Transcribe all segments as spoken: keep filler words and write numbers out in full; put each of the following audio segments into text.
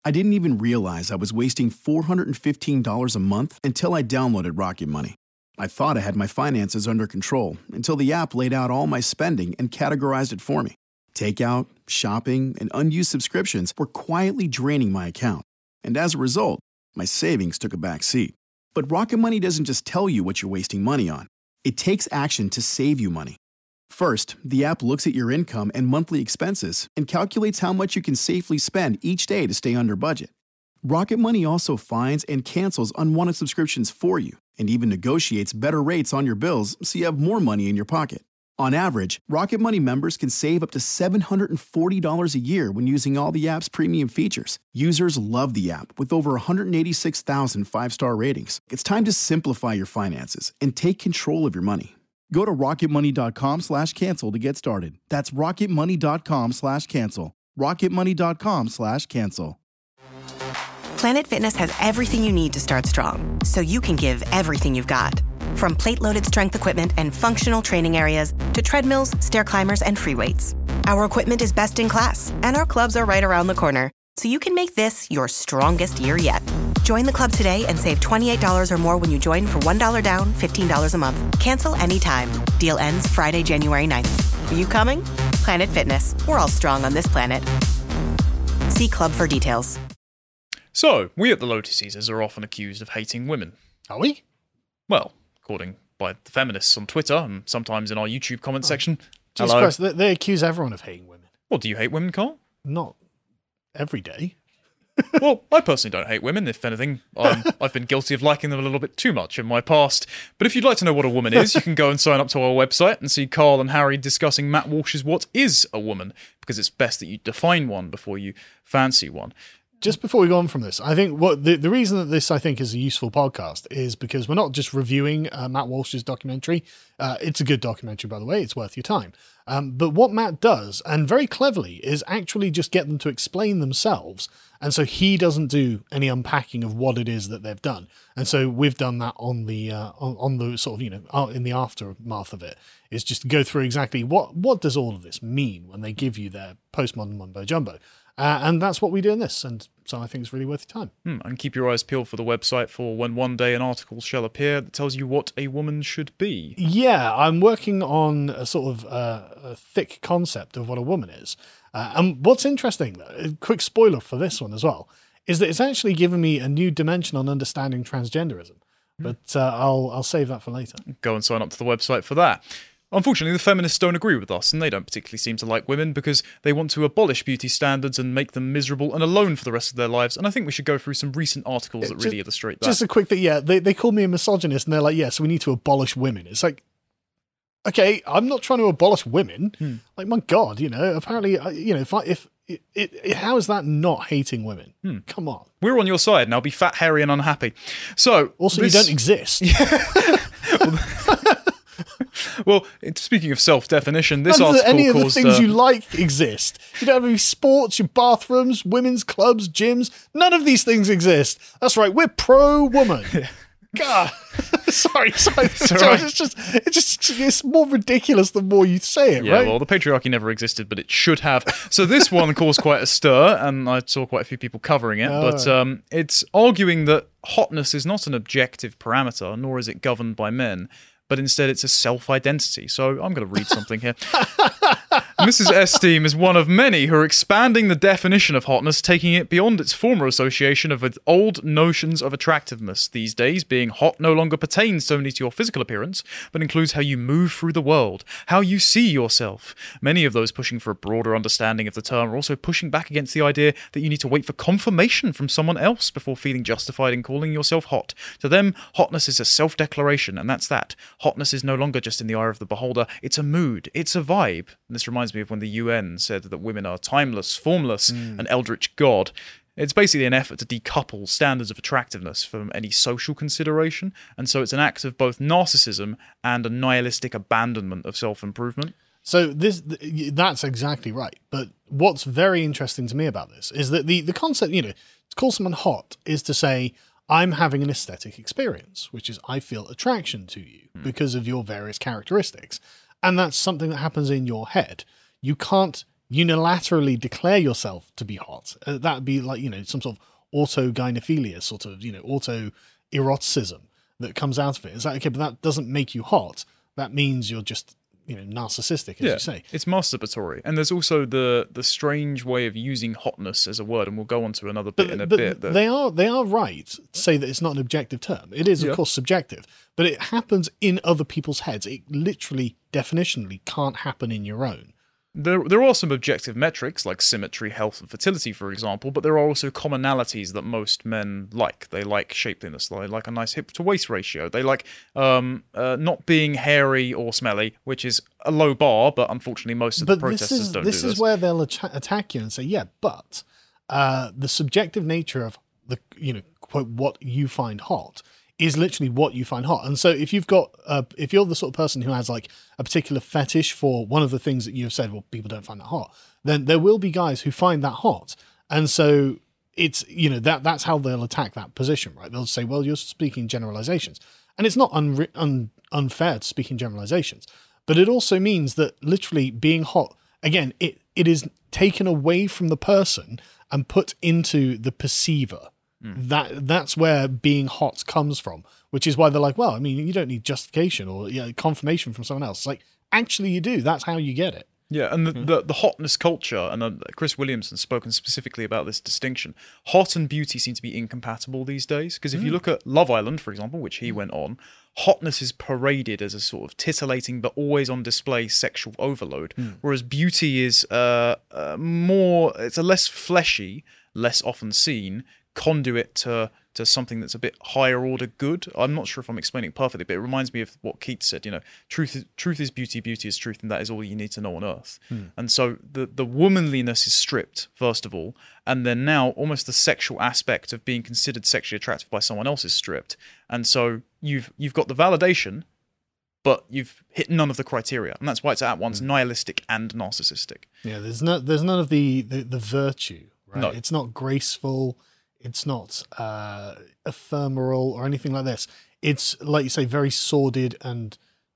I didn't even realize I was wasting four hundred fifteen dollars a month until I downloaded Rocket Money. I thought I had my finances under control until the app laid out all my spending and categorized it for me. Takeout, shopping, and unused subscriptions were quietly draining my account. And as a result, my savings took a back seat. But Rocket Money doesn't just tell you what you're wasting money on. It takes action to save you money. First, the app looks at your income and monthly expenses and calculates how much you can safely spend each day to stay under budget. Rocket Money also finds and cancels unwanted subscriptions for you and even negotiates better rates on your bills so you have more money in your pocket. On average, Rocket Money members can save up to seven hundred forty dollars a year when using all the app's premium features. Users love the app with over one hundred eighty-six thousand five-star ratings. It's time to simplify your finances and take control of your money. Go to rocketmoney.com slash cancel to get started. That's rocketmoney.com slash cancel. rocketmoney.com slash cancel. Planet Fitness has everything you need to start strong, so you can give everything you've got. From plate-loaded strength equipment and functional training areas to treadmills, stair climbers, and free weights. Our equipment is best in class, and our clubs are right around the corner, so you can make this your strongest year yet. Join the club today and save twenty-eight dollars or more when you join for one dollar down, fifteen dollars a month. Cancel anytime. Deal ends Friday, January ninth. Are you coming? Planet Fitness. We're all strong on this planet. See club for details. So, we at the Lotus Caesars are often accused of hating women. Are we? Well, according by the feminists on Twitter and sometimes in our YouTube comment oh. section. Jesus Hello. Christ, they, they accuse everyone of hating women. What, do you hate women, Carl? Not every day. Well, I personally don't hate women. If anything, um, I've been guilty of liking them a little bit too much in my past. But if you'd like to know what a woman is, you can go and sign up to our website and see Carl and Harry discussing Matt Walsh's What is a Woman, because it's best that you define one before you fancy one. Just before we go on from this, I think what the, the reason that this, I think, is a useful podcast is because we're not just reviewing uh, Matt Walsh's documentary. Uh, it's a good documentary, by the way. It's worth your time. Um, but what Matt does, and very cleverly, is actually just get them to explain themselves. And so he doesn't do any unpacking of what it is that they've done. And so we've done that on the uh, on, on the sort of, you know, in the aftermath of it, is just to go through exactly what, what does all of this mean when they give you their postmodern mumbo jumbo. Uh, and that's what we do in this, and so I think it's really worth your time. Hmm, and keep your eyes peeled for the website for when one day an article shall appear that tells you what a woman should be. Yeah, I'm working on a sort of uh, a thick concept of what a woman is. Uh, and what's interesting, though, a quick spoiler for this one as well, is that it's actually given me a new dimension on understanding transgenderism. But uh, I'll I'll save that for later. Go and sign up to the website for that. Unfortunately, the feminists don't agree with us, and they don't particularly seem to like women because they want to abolish beauty standards and make them miserable and alone for the rest of their lives. And I think we should go through some recent articles that just, really illustrate that. Just a quick thing, yeah, they, they call me a misogynist, and they're like, yeah, so we need to abolish women. It's like, okay, I'm not trying to abolish women. Hmm. Like, my God, you know, apparently, you know, if I, if it, it, it, how is that not hating women? Hmm. Come on. We're on your side, now be fat, hairy, and unhappy. So, also, this... you don't exist. well, well, speaking of self-definition, this None article any of the caused, things uh, you like exist. You don't have any sports, your bathrooms, women's clubs, gyms. None of these things exist. That's right. We're pro-woman. God, sorry, sorry. It's, right. it's just, it's just, it's more ridiculous the more you say it, yeah, right? Well, the patriarchy never existed, but it should have. So this one caused quite a stir, and I saw quite a few people covering it. Oh. But um, it's arguing that hotness is not an objective parameter, nor is it governed by men, but instead it's a self-identity. So I'm going to read something here. Missus Esteem is one of many who are expanding the definition of hotness, taking it beyond its former association of with old notions of attractiveness. These days, being hot no longer pertains solely to your physical appearance, but includes how you move through the world, how you see yourself. Many of those pushing for a broader understanding of the term are also pushing back against the idea that you need to wait for confirmation from someone else before feeling justified in calling yourself hot. To them, hotness is a self-declaration, and that's that. Hotness is no longer just in the eye of the beholder, it's a mood, it's a vibe. And this reminds me of when the U N said that women are timeless, formless, mm. an eldritch god. It's basically an effort to decouple standards of attractiveness from any social consideration, and so it's an act of both narcissism and a nihilistic abandonment of self-improvement. So this that's exactly right. But what's very interesting to me about this is that the, the concept, you know, to call someone hot is to say, I'm having an aesthetic experience, which is I feel attraction to you mm. because of your various characteristics. And that's something that happens in your head. You can't unilaterally declare yourself to be hot. Uh, that'd be like, you know, some sort of auto-gynephilia, sort of, you know, auto-eroticism that comes out of it. Is that okay? But that doesn't make you hot. That means you're just, you know, narcissistic, as yeah, you say. It's masturbatory. And there's also the the strange way of using hotness as a word, and we'll go on to another bit But, in a but bit. That, they are they are right to say that it's not an objective term. It is, of Yeah. course, subjective, but it happens in other people's heads. It literally, definitionally can't happen in your own. There, there are some objective metrics like symmetry, health, and fertility, for example, but there are also commonalities that most men like. They like shapeliness, they like a nice hip to waist ratio, they like um, uh, not being hairy or smelly, which is a low bar, but unfortunately most of the But this protesters is don't this do is this. where they'll atta- attack you and say, yeah, but uh, the subjective nature of the, you know, quote, what you find hot is literally what you find hot. And so if you've got, uh, if you're the sort of person who has like a particular fetish for one of the things that you've said, well, people don't find that hot, then there will be guys who find that hot. And so it's, you know, that that's how they'll attack that position, right? They'll say, well, you're speaking generalizations. And it's not unri- un- unfair to speak in generalizations, but it also means that literally being hot, again, it, it is taken away from the person and put into the perceiver. Mm. That that's where being hot comes from, which is why they're like, well, I mean, you don't need justification or you know, confirmation from someone else. It's like, actually, you do. That's how you get it. Yeah, and the, Hmm. the, the hotness culture, and uh, Chris Williamson's spoken specifically about this distinction. Hot and beauty seem to be incompatible these days, because if you look at Love Island, for example, which he went on, hotness is paraded as a sort of titillating but always on display sexual overload, whereas beauty is uh, uh, more, it's a less fleshy, less often seen conduit to to something that's a bit higher order good. I'm not sure if I'm explaining it perfectly, but it reminds me of what Keats said, you know, truth is, truth is beauty, beauty is truth, and that is all you need to know on earth. Hmm. And so the, the womanliness is stripped, first of all, and then now almost the sexual aspect of being considered sexually attractive by someone else is stripped. And so you've you've got the validation, but you've hit none of the criteria. And that's why it's at once nihilistic and narcissistic. Yeah, there's no there's none of the, the, the virtue, right? No. It's not graceful. It's not uh, ephemeral or anything like this. It's, like you say, very sordid and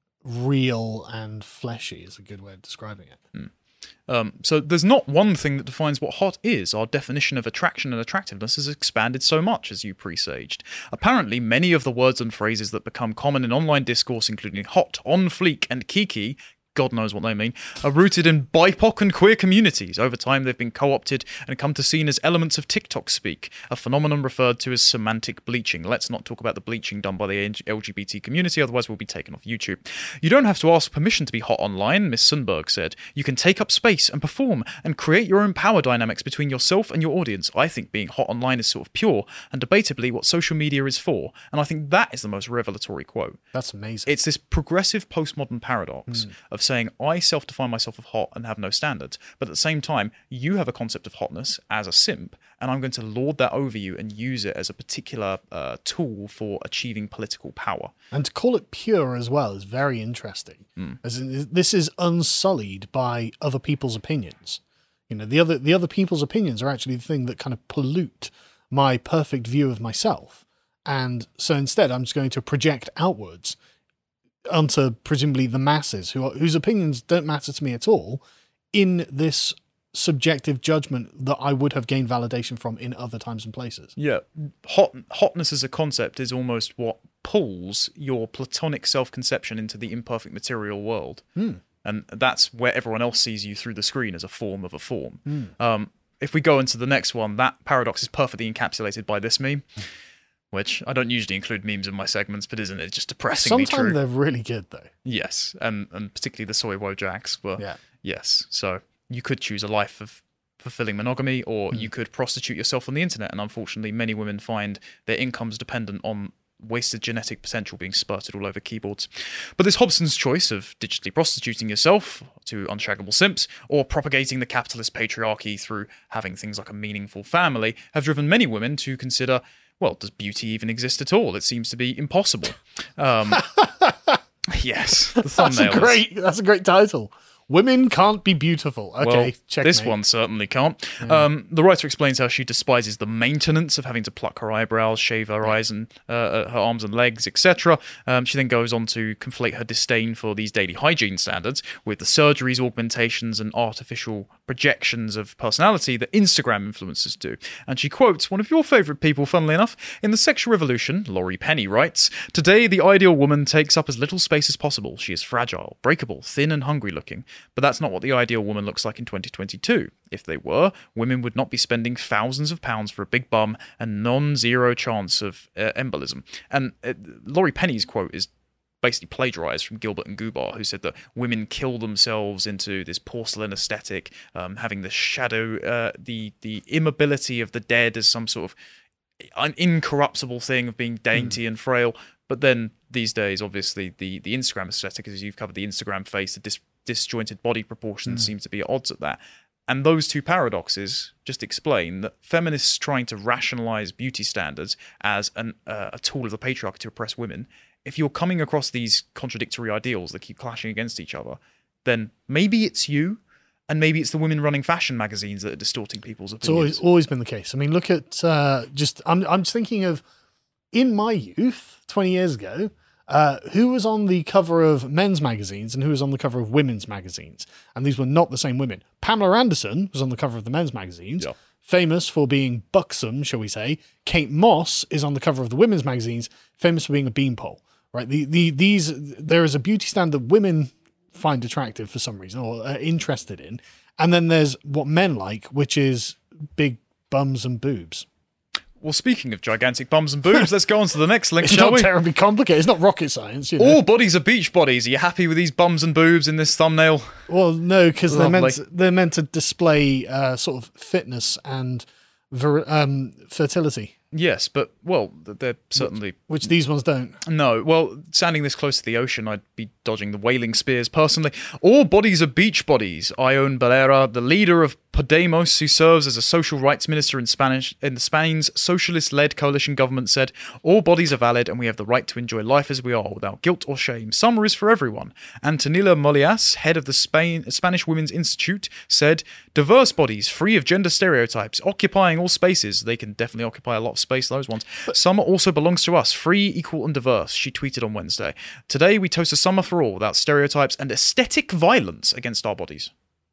real and fleshy is a good way of describing it. Mm. Um, so there's not one thing that defines what hot is. Our definition of attraction and attractiveness has expanded so much, as you presaged. Apparently, many of the words and phrases that become common in online discourse, including hot, on fleek, and kiki, God knows what they mean, are rooted in B I P O C and queer communities. Over time, they've been co-opted and come to seen as elements of TikTok speak, a phenomenon referred to as semantic bleaching. Let's not talk about the bleaching done by the L G B T community, otherwise we'll be taken off YouTube. You don't have to ask permission to be hot online, Miss Sundberg said. You can take up space and perform and create your own power dynamics between yourself and your audience. I think being hot online is sort of pure and debatably what social media is for, and I think that is the most revelatory quote. That's amazing. It's this progressive postmodern paradox Mm. of saying, I self-define myself as hot and have no standards, but at the same time, you have a concept of hotness as a simp, and I'm going to lord that over you and use it as a particular uh, tool for achieving political power. And to call it pure as well is very interesting. Mm. As in, this is unsullied by other people's opinions. You know, the other the other people's opinions are actually the thing that kind of pollute my perfect view of myself. And so instead, I'm just going to project outwards onto presumably the masses who are, whose opinions don't matter to me at all in this subjective judgment that I would have gained validation from in other times and places. Yeah, hot hotness as a concept is almost what pulls your platonic self-conception into the imperfect material world. Mm. And that's where everyone else sees you through the screen as a form of a form. Mm. Um, if we go into the next one, that paradox is perfectly encapsulated by this meme. Which I don't usually include memes in my segments, but isn't it just depressingly Sometimes true? they're really good, though. Yes, and and particularly the soy wojaks were. Yeah. Yes, so you could choose a life of fulfilling monogamy, or Mm. you could prostitute yourself on the internet, and unfortunately, many women find their incomes dependent on wasted genetic potential being spurted all over keyboards. But this Hobson's choice of digitally prostituting yourself to unshaggable simps, or propagating the capitalist patriarchy through having things like a meaningful family, have driven many women to consider, well, does beauty even exist at all? It seems to be impossible. Um, yes, the thumbnail. That's a great, that's a great title. Women can't be beautiful. Okay, well, checkmate. this one certainly can't. Yeah. Um, the writer explains how she despises the maintenance of having to pluck her eyebrows, shave her eyes and uh, her arms and legs, et cetera. Um, she then goes on to conflate her disdain for these daily hygiene standards with the surgeries, augmentations, and artificial projections of personality that Instagram influencers do. And she quotes one of your favourite people, funnily enough, in The Sexual Revolution. Laurie Penny writes, "Today, the ideal woman takes up as little space as possible. She is fragile, breakable, thin and hungry looking. But that's not what the ideal woman looks like in twenty twenty-two. If they were, women would not be spending thousands of pounds for a big bum and non-zero chance of uh, embolism." And uh, Laurie Penny's quote is basically plagiarized from Gilbert and Gubar, who said that women kill themselves into this porcelain aesthetic, um, having the shadow, uh, the the immobility of the dead as some sort of an incorruptible thing of being dainty mm. and frail. But then these days, obviously, the, the Instagram aesthetic, as you've covered, the Instagram face, the dis- disjointed body proportions mm. seem to be at odds at that. And those two paradoxes just explain that feminists trying to rationalize beauty standards as an, uh, a tool of the patriarchy to oppress women, if you're coming across these contradictory ideals that keep clashing against each other, then maybe it's you, and maybe it's the women running fashion magazines that are distorting people's opinions. It's always, always been the case. I mean, look at uh, just, I'm, I'm just thinking of, in my youth, twenty years ago, uh, who was on the cover of men's magazines and who was on the cover of women's magazines. And these were not the same women. Pamela Anderson was on the cover of the men's magazines, yeah. famous for being buxom, shall we say. Kate Moss is on the cover of the women's magazines, famous for being a beanpole. Right? The, the, these, there is a beauty standard that women find attractive for some reason or are interested in. And then there's what men like, which is big bums and boobs. Well, speaking of gigantic bums and boobs, let's go on to the next link, it's shall we? It's not terribly complicated. It's not rocket science. You know? All bodies are beach bodies. Are you happy with these bums and boobs in this thumbnail? Well, no, because they're meant to, they're meant to display uh, sort of fitness and ver- um, fertility. Yes, but, well, they're certainly... Which, which these ones don't. No. Well, standing this close to the ocean, I'd be dodging the whaling spears personally. All bodies are beach bodies. Ion Balera, the leader of Podemos, who serves as a social rights minister in Spanish in Spain's socialist-led coalition government, said, "All bodies are valid and we have the right to enjoy life as we are without guilt or shame. Summer is for everyone." Antonella Molias, head of the Spain, Spanish Women's Institute, said, "Diverse bodies, free of gender stereotypes, occupying all spaces." They can definitely occupy a lot of space, those ones. "Summer also belongs to us, free, equal and diverse," she tweeted on Wednesday. "Today we toast a summer for all without stereotypes and aesthetic violence against our bodies."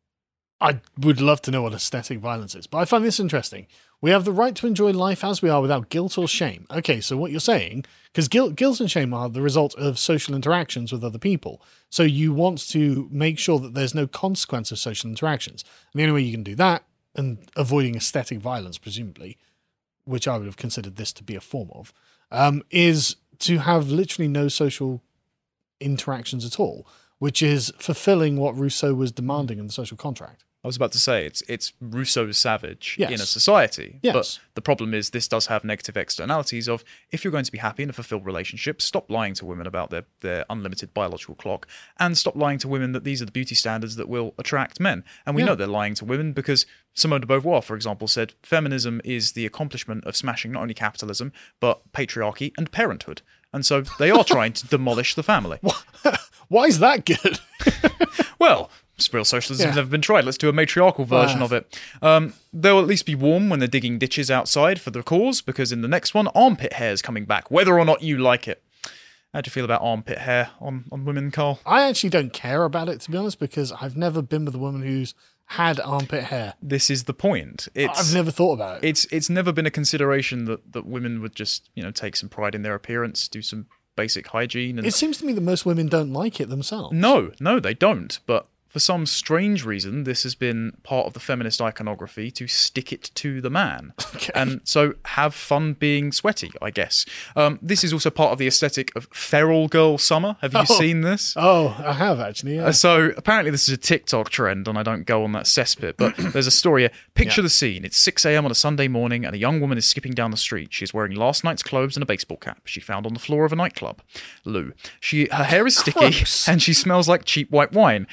I would love to know what aesthetic violence is, but I find this interesting. We have the right to enjoy life as we are without guilt or shame. Okay, so what you're saying, because guilt, guilt and shame are the result of social interactions with other people. So you want to make sure that there's no consequence of social interactions. And the only way you can do that, and avoiding aesthetic violence, presumably, which I would have considered this to be a form of, um, is to have literally no social interactions at all, which is fulfilling what Rousseau was demanding in the social contract. I was about to say, it's it's Rousseau's savage yes. in a society. Yes. But the problem is this does have negative externalities of, if you're going to be happy in a fulfilled relationship, stop lying to women about their, their unlimited biological clock, and stop lying to women that these are the beauty standards that will attract men. And we yeah. know they're lying to women because Simone de Beauvoir, for example, said feminism is the accomplishment of smashing not only capitalism, but patriarchy and parenthood. And so they are trying to demolish the family. Why is that good? Well, real socialism's yeah. never been tried. Let's do a matriarchal version wow. of it. Um, they'll at least be warm when they're digging ditches outside for the cause, because in the next one, armpit hair is coming back, whether or not you like it. How do you feel about armpit hair on, on women, Carl? I actually don't care about it, to be honest, because I've never been with a woman who's had armpit hair. This is the point. It's, I've never thought about it. It's it's never been a consideration that, that women would just, you know, take some pride in their appearance, do some basic hygiene. And it seems to me that most women don't like it themselves. No, no, they don't. But for some strange reason, this has been part of the feminist iconography to stick it to the man. Okay. And so have fun being sweaty, I guess. Um, this is also part of the aesthetic of feral girl summer. Have you oh. seen this? Oh, I have actually, yeah. Uh, so apparently this is a TikTok trend, and I don't go on that cesspit, but there's a story here. Picture yeah. the scene. It's six a.m. on a Sunday morning, and a young woman is skipping down the street. She's wearing last night's clothes and a baseball cap she found on the floor of a nightclub. Lou. She, her hair is sticky, Gross. and she smells like cheap white wine. There is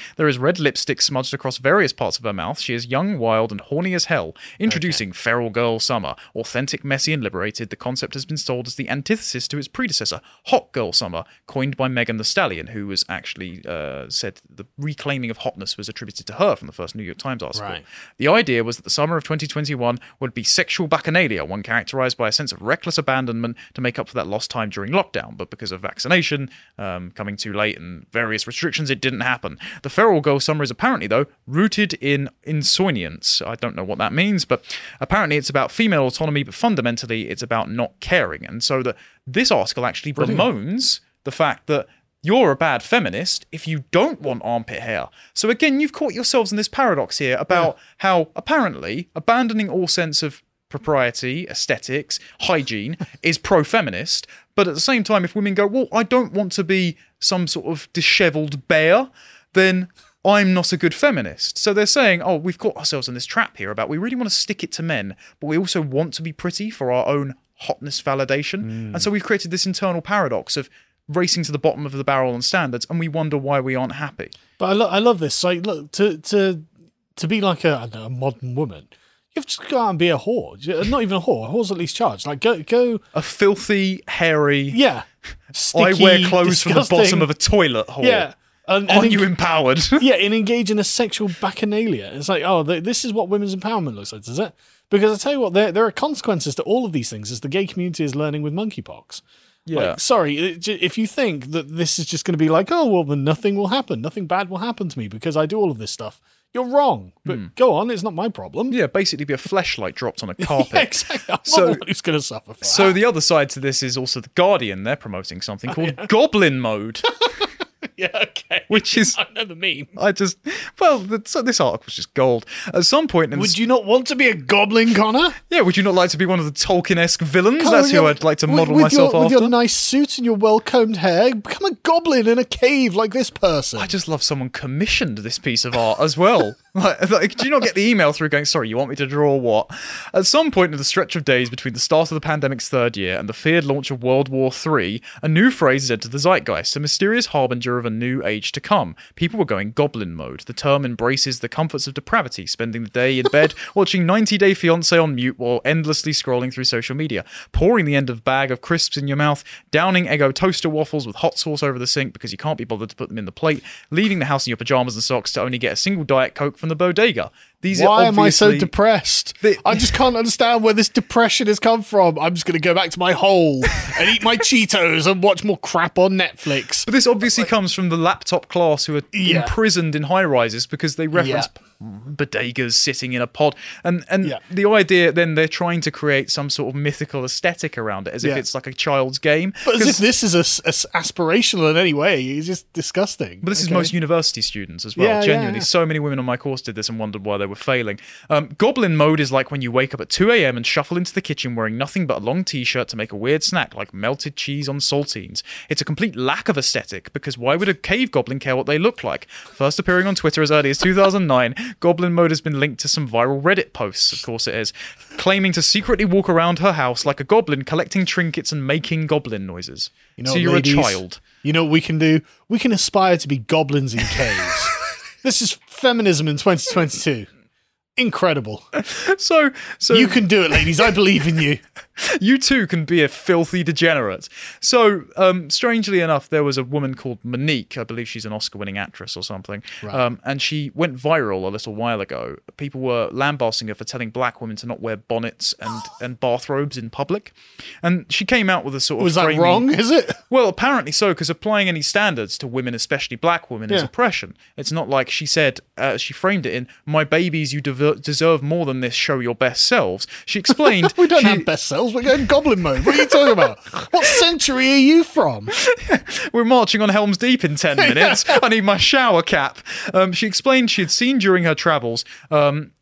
red lipstick smudged across various parts of her mouth, she is young, wild, and horny as hell. Introducing okay. Feral Girl Summer. Authentic, messy, and liberated, the concept has been sold as the antithesis to its predecessor, Hot Girl Summer, coined by Megan Thee Stallion, who was actually uh, said the reclaiming of hotness was attributed to her from the first New York Times article. Right. The idea was that the summer of twenty twenty-one would be sexual bacchanalia, one characterized by a sense of reckless abandonment to make up for that lost time during lockdown, but because of vaccination um, coming too late and various restrictions, it didn't happen. The Feral Girl Summer is apparently, though, rooted in insouciance. I don't know what that means, but apparently it's about female autonomy, but fundamentally it's about not caring. And so the, this article actually Brilliant. bemoans the fact that you're a bad feminist if you don't want armpit hair. So again, you've caught yourselves in this paradox here about yeah. how apparently abandoning all sense of propriety, aesthetics, hygiene is pro-feminist, but at the same time, if women go, well, I don't want to be some sort of dishevelled bear, then I'm not a good feminist. So they're saying, oh, we've caught ourselves in this trap here about we really want to stick it to men, but we also want to be pretty for our own hotness validation. Mm. And so we've created this internal paradox of racing to the bottom of the barrel on standards, and we wonder why we aren't happy. But I, lo- I love this. Like, look, to to to be like a, I don't know, a modern woman, you have to go out and be a whore. Not even a whore. A whore's at least charged. Like, go go a filthy, hairy. Yeah. Sticky, I wear clothes disgusting. from the bottom of a toilet whore. Yeah. And, Aren't and you empowered? Yeah, and engage in a sexual bacchanalia. It's like, oh, th- this is what women's empowerment looks like, does it? Because I tell you what, there there are consequences to all of these things as the gay community is learning with monkeypox. Yeah. Like, sorry, if you think that this is just going to be like, oh, well, then nothing will happen. Nothing bad will happen to me because I do all of this stuff. You're wrong. But mm. go on, it's not my problem. Yeah, basically be a fleshlight dropped on a carpet. Yeah, exactly. I'm so, not the one who's going to suffer for So that. the other side to this is also The Guardian. They're promoting something called oh, yeah. Goblin Mode. Yeah, okay. Which is... I know the meme. I just... Well, the, so this article was just gold. At some point... In would this, you not want to be a goblin, Connor? Yeah, would you not like to be one of the Tolkien-esque villains? Connor, That's who your, I'd like to with, model with myself your, after. With your nice suit and your well-combed hair, become a goblin in a cave like this person. I just love someone commissioned this piece of art as well. like, like, do you not get the email through going, sorry, you want me to draw what? At some point in the stretch of days between the start of the pandemic's third year and the feared launch of World War Three, a new phrase has entered the zeitgeist, a mysterious harbinger of a new age to come. People were going goblin mode. The term embraces the comforts of depravity, spending the day in bed watching ninety day fiancé on mute while endlessly scrolling through social media, pouring the end of bag of crisps in your mouth, downing Eggo toaster waffles with hot sauce over the sink because you can't be bothered to put them in the plate, leaving the house in your pajamas and socks to only get a single Diet Coke from the bodega. These Why are am I so depressed? The, I just can't understand where this depression has come from. I'm just going to go back to my hole and eat my Cheetos and watch more crap on Netflix. But this obviously like, comes from the laptop class who are yeah. imprisoned in high-rises because they reference yeah. bodegas sitting in a pod. And and yeah. the idea then they're trying to create some sort of mythical aesthetic around it as yeah. if it's like a child's game. But as if this is a, a aspirational in any way. It's just disgusting. But this okay. is most university students as well. Yeah, Genuinely, yeah, yeah. so many women on my course did this and wondered why they were failing. Um, Goblin mode is like when you wake up at two a.m. and shuffle into the kitchen wearing nothing but a long t-shirt to make a weird snack like melted cheese on saltines. It's a complete lack of aesthetic because why would a cave goblin care what they look like? First appearing on Twitter as early as two thousand nine, Goblin mode has been linked to some viral Reddit posts, of course it is, claiming to secretly walk around her house like a goblin, collecting trinkets and making goblin noises. You know, so you're ladies, a child. You know what we can do? We can aspire to be goblins in caves. This is feminism in twenty twenty-two. Incredible. So, so you can do it, ladies. I believe in you. You too can be a filthy degenerate. So, um, strangely enough, there was a woman called Monique. I believe she's an Oscar-winning actress or something. Right. Um, and she went viral a little while ago. People were lambasting her for telling black women to not wear bonnets and, and bathrobes in public. And she came out with a sort of Was that framing, wrong, is it? Well, apparently so, because applying any standards to women, especially black women, is Yeah. oppression. It's not like she said, uh, she framed it in, my babies, you dever- deserve more than this, show your best selves. She explained... We don't she, have best selves, we're going goblin mode. What are you talking about? What century are you from? We're marching on Helm's Deep in ten minutes. I need my shower cap. Um, she explained she had seen during her travels um,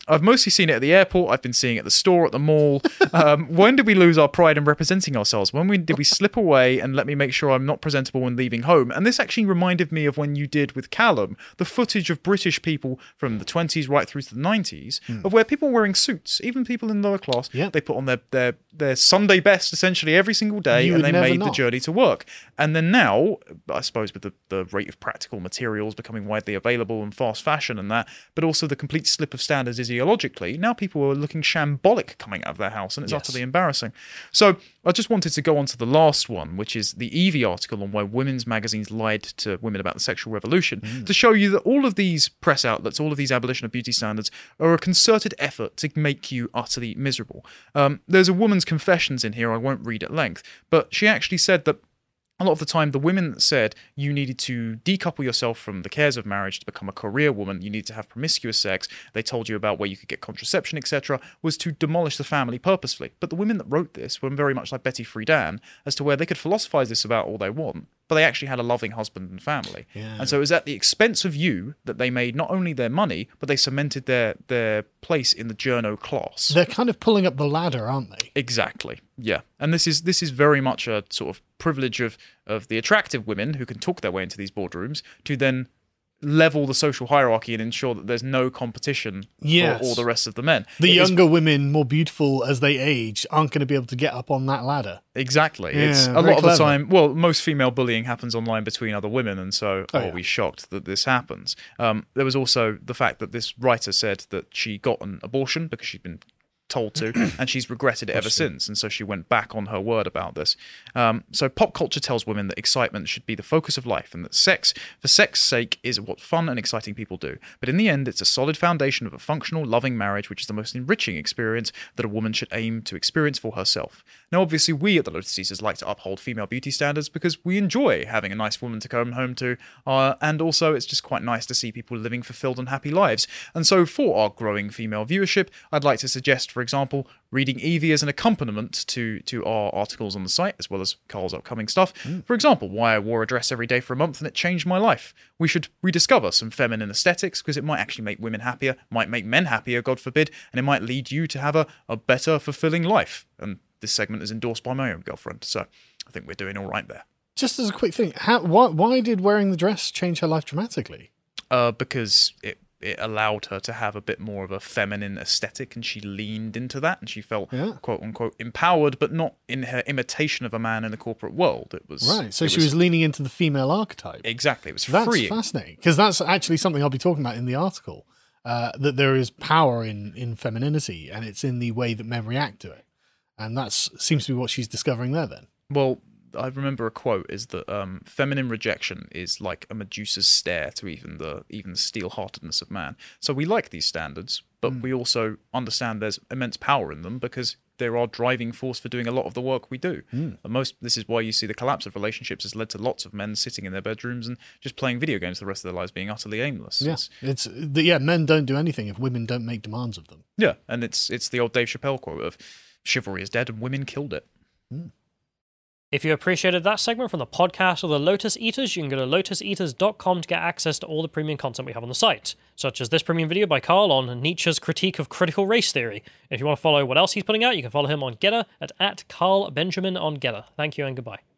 I've mostly seen it at the airport. I've been seeing it at the store, at the mall. Um, when did we lose our pride in representing ourselves? When we, did we slip away and let me make sure I'm not presentable when leaving home? And this actually reminded me of when you did with Callum, the footage of British people from the twenties right through to the nineties, mm. of where people were wearing suits, even people in lower class. Yep. They put on their, their, their Sunday best essentially every single day, you and they made not. the journey to work. And then now, I suppose with the, the rate of practical materials becoming widely available and fast fashion and that, but also the complete slip of standards ideologically, now people are looking shambolic coming out of their house, and it's yes. utterly embarrassing. So I just wanted to go on to the last one, which is the Evie article on why women's magazines lied to women about the sexual revolution, mm. to show you that all of these press outlets, all of these abolition of beauty standards are a concerted effort to make you utterly miserable. Um, there's a woman's confessions in here, I won't read at length, but she actually said that a lot of the time, the women that said you needed to decouple yourself from the cares of marriage to become a career woman, you need to have promiscuous sex, they told you about where you could get contraception, et cetera, was to demolish the family purposefully. But the women that wrote this were very much like Betty Friedan, as to where they could philosophize this about all they want, but they actually had a loving husband and family. Yeah. And so it was at the expense of you that they made not only their money, but they cemented their, their place in the journo class. They're kind of pulling up the ladder, aren't they? Exactly. Yeah. And this is this is very much a sort of privilege of, of the attractive women who can talk their way into these boardrooms to then level the social hierarchy and ensure that there's no competition yes. for all the rest of the men. The it younger is, women, more beautiful as they age, aren't going to be able to get up on that ladder. Exactly. Yeah, it's a lot clever. of the time, well, most female bullying happens online between other women, and so oh, are yeah. we shocked that this happens. Um, there was also the fact that this writer said that she got an abortion because she'd been told to, and she's regretted it ever since, and so she went back on her word about this. Um, so pop culture tells women that excitement should be the focus of life, and that sex, for sex's sake, is what fun and exciting people do. But in the end, it's a solid foundation of a functional, loving marriage, which is the most enriching experience that a woman should aim to experience for herself. Now, obviously, we at the Lotus Eaters like to uphold female beauty standards because we enjoy having a nice woman to come home to, uh, and also it's just quite nice to see people living fulfilled and happy lives. And so for our growing female viewership, I'd like to suggest, for example, reading Evie as an accompaniment to, to our articles on the site, as well as Carl's upcoming stuff. Mm. For example, why I wore a dress every day for a month and it changed my life. We should rediscover some feminine aesthetics because it might actually make women happier, might make men happier, God forbid, and it might lead you to have a, a better, fulfilling life. And this segment is endorsed by my own girlfriend, so I think we're doing all right there. Just as a quick thing, how, why, why did wearing the dress change her life dramatically? Uh, because it it allowed her to have a bit more of a feminine aesthetic, and she leaned into that, and she felt yeah. quote unquote empowered, but not in her imitation of a man in the corporate world. It was right. So she was, was leaning into the female archetype. Exactly, it was that's freeing. Fascinating, because that's actually something I'll be talking about in the article. Uh, that there is power in in femininity, and it's in the way that men react to it, and that seems to be what she's discovering there. Then, well, I remember a quote is that um, feminine rejection is like a Medusa's stare to even the even the steel-heartedness of man. So we like these standards, but mm. we also understand there's immense power in them because they're our driving force for doing a lot of the work we do. Mm. And most this is why you see the collapse of relationships has led to lots of men sitting in their bedrooms and just playing video games the rest of their lives, being utterly aimless. Yeah, it's, it's the, yeah, men don't do anything if women don't make demands of them. Yeah, and it's it's the old Dave Chappelle quote of chivalry is dead and women killed it. Mm. If you appreciated that segment from the podcast or the Lotus Eaters, you can go to lotus eaters dot com to get access to all the premium content we have on the site, such as this premium video by Carl on Nietzsche's critique of critical race theory. If you want to follow what else he's putting out, you can follow him on Getter at, at Carl Benjamin on Getter. Thank you and goodbye.